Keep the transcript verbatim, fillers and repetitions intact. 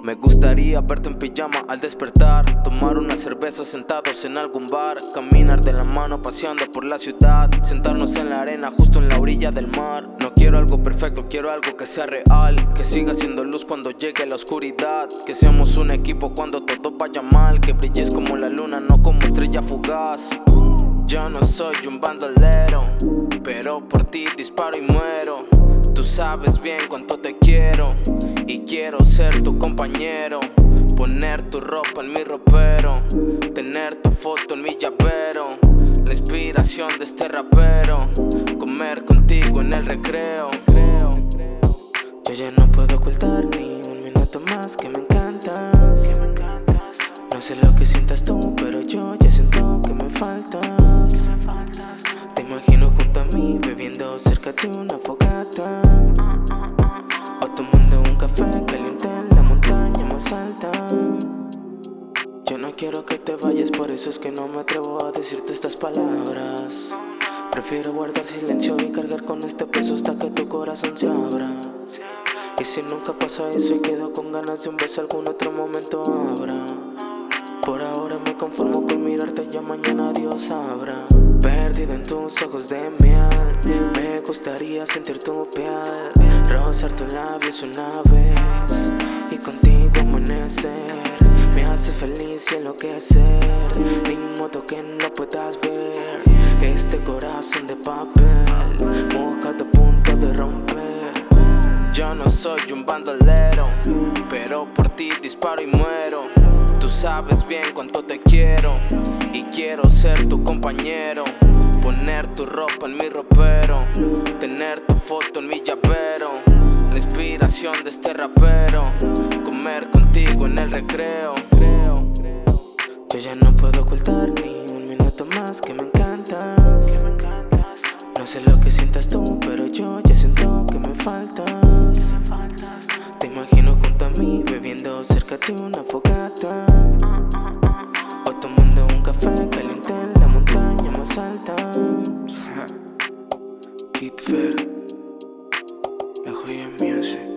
Me gustaría verte en pijama al despertar, tomar una cerveza sentados en algún bar, caminar de la mano paseando por la ciudad, sentarnos en la arena justo en la orilla del mar. No quiero algo perfecto, quiero algo que sea real, que siga siendo luz cuando llegue la oscuridad, que seamos un equipo cuando todo vaya mal, que brilles como la luna, no como estrella fugaz. Yo no soy un bandolero, pero por ti disparo y muero. Tú sabes bien cuánto te quiero y quiero ser tu compañero, poner tu ropa en mi ropero, tener tu foto en mi llavero, la inspiración de este rapero, comer contigo en el recreo. Yo ya no puedo ocultar ni un minuto más que me encantas. No sé lo que sientas tú, pero yo ya siento que me faltas. Te imagino junto a mí, bebiendo cerca de una fogata, o tomando un café caliente en la montaña más alta. Yo no quiero que te vayas, por eso es que no me atrevo a decirte estas palabras. Prefiero guardar silencio y cargar con este peso hasta que tu corazón se abra. Y si nunca pasa eso y quedo con ganas de un beso, algún otro momento habrá. Por ahora me conformo con mirarte, ya mañana Dios sabrá. Perdida en tus ojos de miel, me gustaría sentir tu piel, rozar tus labios una vez y contigo amanecer. Me hace feliz y enloquecer, ni modo que no puedas ver este corazón de papel, mojado a punto de romper. Yo no soy un bandolero, pero por ti disparo y muero. Tú sabes bien cuánto te quiero y quiero ser tu compañero, poner tu ropa en mi ropero, tener tu foto en mi llavero, la inspiración de este rapero, comer contigo en el recreo. Yo ya no puedo ocultar ni un minuto más que me encantas. No sé lo que sientas tú, pero yo ya siento que me faltas. Te imagino junto a mí, bebiendo cerca de una fogata, o tomando un café caliente en la montaña más alta. Kid Fer, La Joya Music.